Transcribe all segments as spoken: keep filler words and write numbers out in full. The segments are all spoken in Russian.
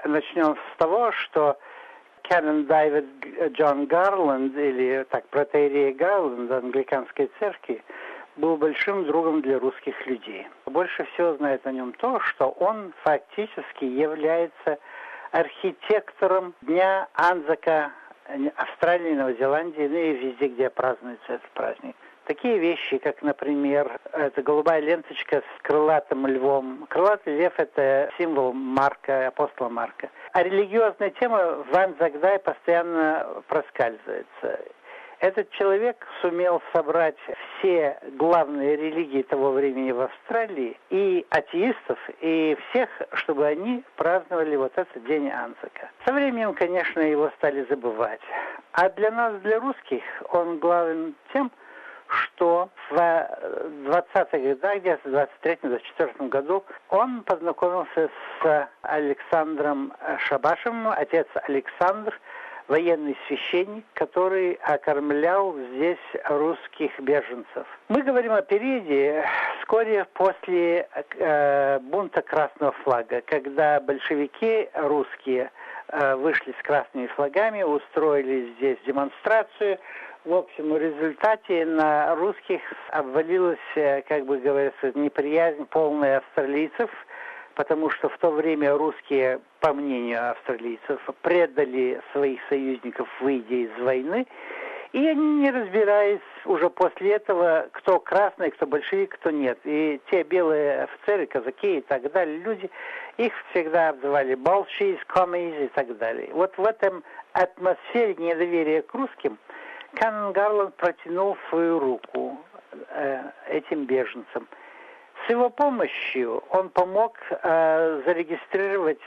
начнем с того, что Канон Дэвид Джон Гарланд, или так, протоиерей Гарланд англиканской церкви, был большим другом для русских людей. Больше всего знает о нем то, что он фактически является архитектором Дня Анзака Австралии, Новой Зеландии, ну и везде, где празднуется этот праздник. Такие вещи, как, например, это голубая ленточка с крылатым львом. Крылатый лев – это символ Марка, апостола Марка. А религиозная тема в Анзак Дай постоянно проскальзывается. Этот человек сумел собрать все главные религии того времени в Австралии, и атеистов, и всех, чтобы они праздновали вот этот день Анзака. Со временем, конечно, его стали забывать. А для нас, для русских, он главен тем, что в двадцатых годах, где-то в двадцать третьем — двадцать четвёртом году, он познакомился с Александром Шабашем, отец Александр, военный священник, который окормлял здесь русских беженцев. Мы говорим о периоде вскоре после э, бунта Красного флага, когда большевики русские э, вышли с красными флагами, устроили здесь демонстрацию. В общем, в результате на русских обвалилась, как бы говорится, неприязнь полная австралийцев, потому что в то время русские, по мнению австралийцев, предали своих союзников, выйдя из войны, и они, не разбираясь уже после этого, кто красный, кто большевик, кто нет. И те белые офицеры, казаки и так далее, люди, их всегда обзывали балчис, комис и так далее. Вот в этом атмосфере недоверия к русским Канон Гарланд протянул свою руку э, этим беженцам. С его помощью он помог э, зарегистрировать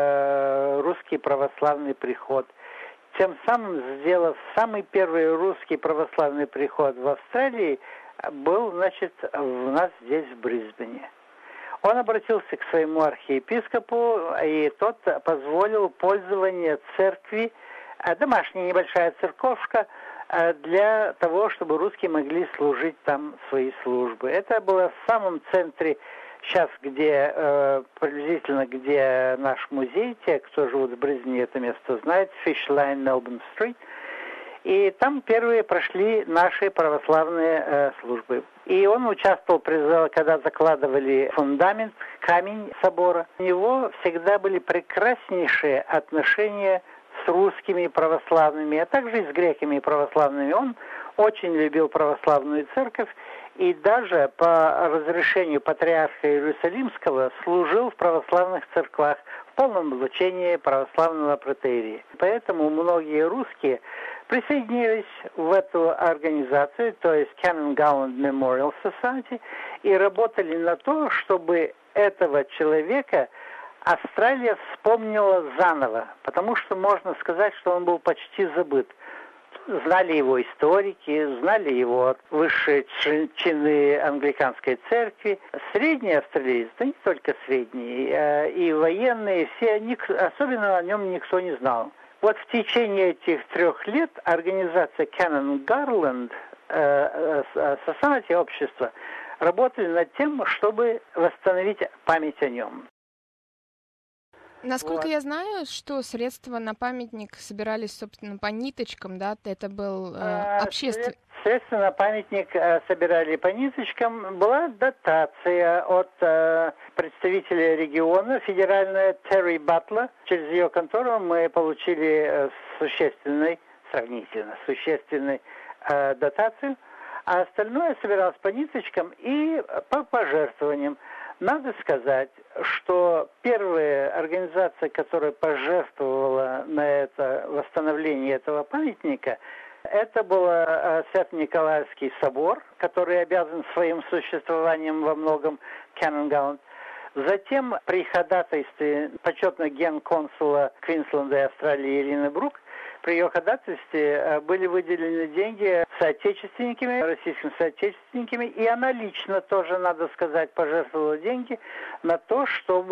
э, русский православный приход, тем самым сделав самый первый русский православный приход в Австралии, был, значит, у нас здесь, в Брисбене. Он обратился к своему архиепископу, и тот позволил пользование церкви, домашняя небольшая церковка, для того, чтобы русские могли служить там свои службы. Это было в самом центре, сейчас, где э, приблизительно, где наш музей, те, кто живут в Брисбене, это место знают, Fish Line, Melbourne Street. И там первые прошли наши православные э, службы. И он участвовал, когда закладывали фундамент, камень собора. У него всегда были прекраснейшие отношения с русскими православными, а также и с греками православными. Он очень любил православную церковь и даже по разрешению патриарха Иерусалимского служил в православных церквах в полном облачении православного протоиерея. Поэтому многие русские присоединились в эту организацию, то есть Canon Gowland Memorial Society, и работали на то, чтобы этого человека Австралия вспомнила заново, потому что можно сказать, что он был почти забыт. Знали его историки, знали его высшие чины англиканской церкви, средние австралийцы, да не только средние, и военные, все, особенно о нем никто не знал. Вот в течение этих трех лет организация Canon Garland, Society, общество, работали над тем, чтобы восстановить память о нем. Насколько вот. Я знаю, что средства на памятник собирались, собственно, по ниточкам, да? Это был э, общественный... Средства на памятник э, собирали по ниточкам. Была дотация от э, представителя региона, федеральная Терри Батла. Через ее контору мы получили э, существенный, сравнительно существенный э, дотацию. А остальное собиралось по ниточкам и по пожертвованиям. Надо сказать, что первая организация, которая пожертвовала на это восстановление этого памятника, это был Свято-Николаевский собор, который обязан своим существованием во многом Canon Gowland. Затем при ходатайстве почетного генконсула Квинсленда и Австралии Ирины Брук, при ее ходатайстве были выделены деньги соотечественниками, российскими соотечественниками, и она лично тоже, надо сказать, пожертвовала деньги на то, чтобы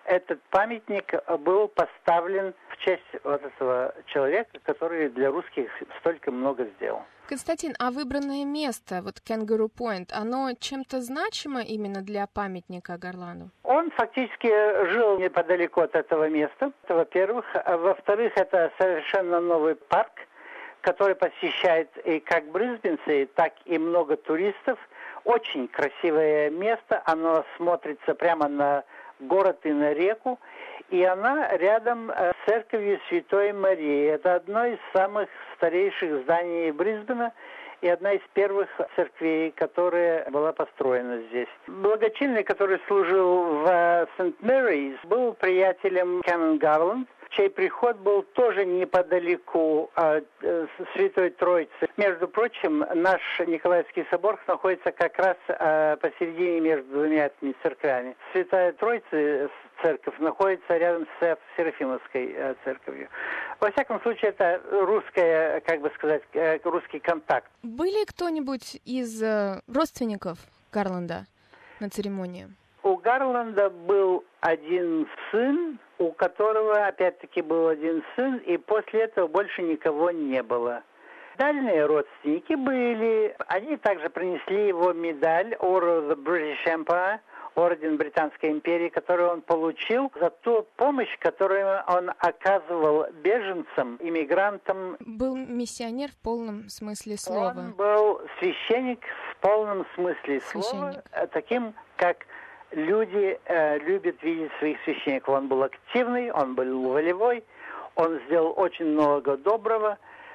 этот памятник был поставлен в честь вот этого человека, который для русских столько много сделал. Константин, а выбранное место, вот Kangaroo Point, оно чем-то значимо именно для памятника Гарланду? Он фактически жил неподалеку от этого места, это во-первых. А во-вторых, это совершенно новый парк, который посещает и как брисбенцы, так и много туристов. Очень красивое место, оно смотрится прямо на город и на реку, и она рядом с церковью Святой Марии. Это одно из самых старейших зданий Брисбена и одна из первых церквей, которая была построена здесь. Благочинный, который служил в Сент-Мэрис, был приятелем Канон Гарланд, чей приход был тоже неподалеку от э, Святой Троицы. Между прочим, наш Николаевский собор находится как раз э, посередине между двумя этими церквями. Святая Троица, церковь, находится рядом с Серафимовской э, церковью. Во всяком случае, это русская, как бы сказать, э, русский контакт. Были кто-нибудь из э, родственников Гарланда на церемонии? У Гарланда был один сын, у которого, опять-таки, был один сын, и после этого больше никого не было. Дальние родственники были. Они также принесли его медаль Order of the British Empire, орден Британской империи, который он получил за ту помощь, которую он оказывал беженцам, иммигрантам. Был миссионер в полном смысле слова. Он был священник в полном смысле Священник. слова, таким, как люди э, любят видеть своих священников. Он был активный, он был волевой, он сделал очень много доброго.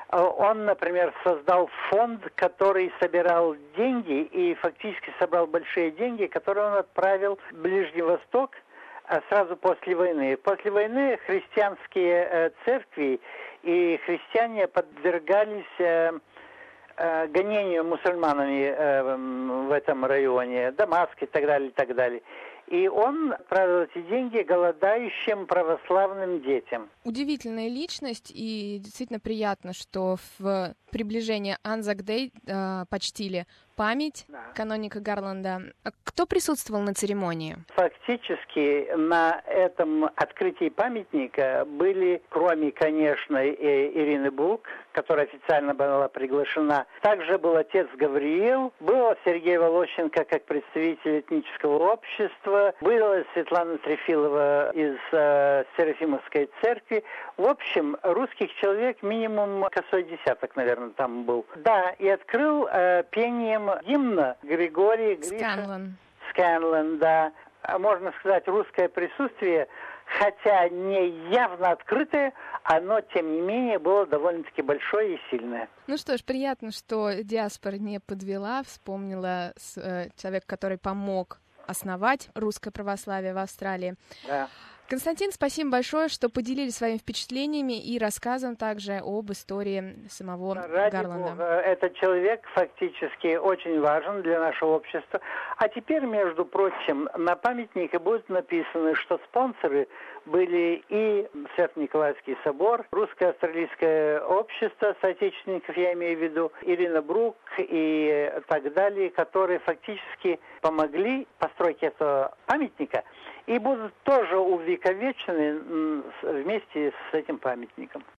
Он, например, создал фонд, который собирал деньги и фактически собрал большие деньги, которые он отправил в Ближний Восток сразу после войны. После войны христианские э, церкви и христиане подвергались э, э, гонению мусульманами э, в этом районе, Дамаск и так далее, и так далее. И он отправил эти деньги голодающим православным детям. Удивительная личность, и действительно приятно, что в приближении Anzac Day э, почтили память да. каноника Гарланда. Кто присутствовал на церемонии? Фактически на этом открытии памятника были, кроме, конечно, Ирины Брук, которая официально была приглашена, также был отец Гавриил, был Сергей Волощенко как представитель этнического общества, была Светлана Трефилова из э, Серафимовской церкви. В общем, русских человек минимум косой десяток, наверное, там был. Да, и открыл э, пением гимна Григорий Гриша Сканлон. Сканлон, да. Можно сказать, русское присутствие, хотя не явно открытое, оно, тем не менее, было довольно-таки большое и сильное. Ну что ж, приятно, что диаспора не подвела, вспомнила с, э, человека, который помог основать русское православие в Австралии. Да. Константин, спасибо большое, что поделились своими впечатлениями и рассказом также об истории самого Ради Гарланда. Бога, этот человек фактически очень важен для нашего общества. А теперь, между прочим, на памятнике будет написано, что спонсоры были и Свято-Николаевский собор, Русское австралийское общество соотечественников, я имею в виду, Ирина Брук и так далее, которые фактически помогли постройке этого памятника и будут тоже увековечены вместе с этим памятником.